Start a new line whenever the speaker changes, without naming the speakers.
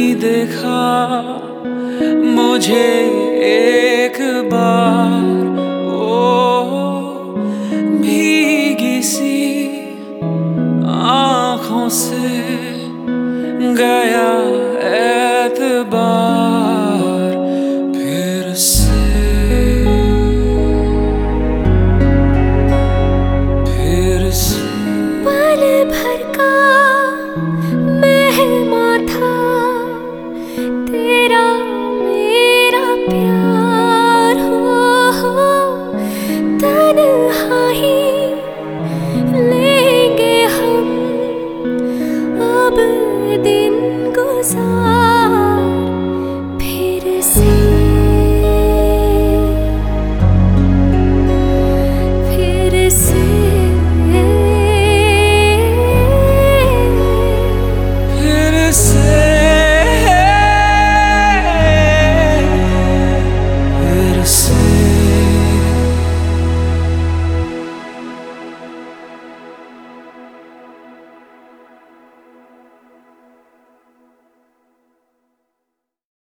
देखा मुझे एक बार ओ भीगी सी आँखों से गया एतबार फिर से
पल भर का मेहमां था तेरा मेरा प्यार हो तन्हाई लेंगे हम अब दिन गुजार।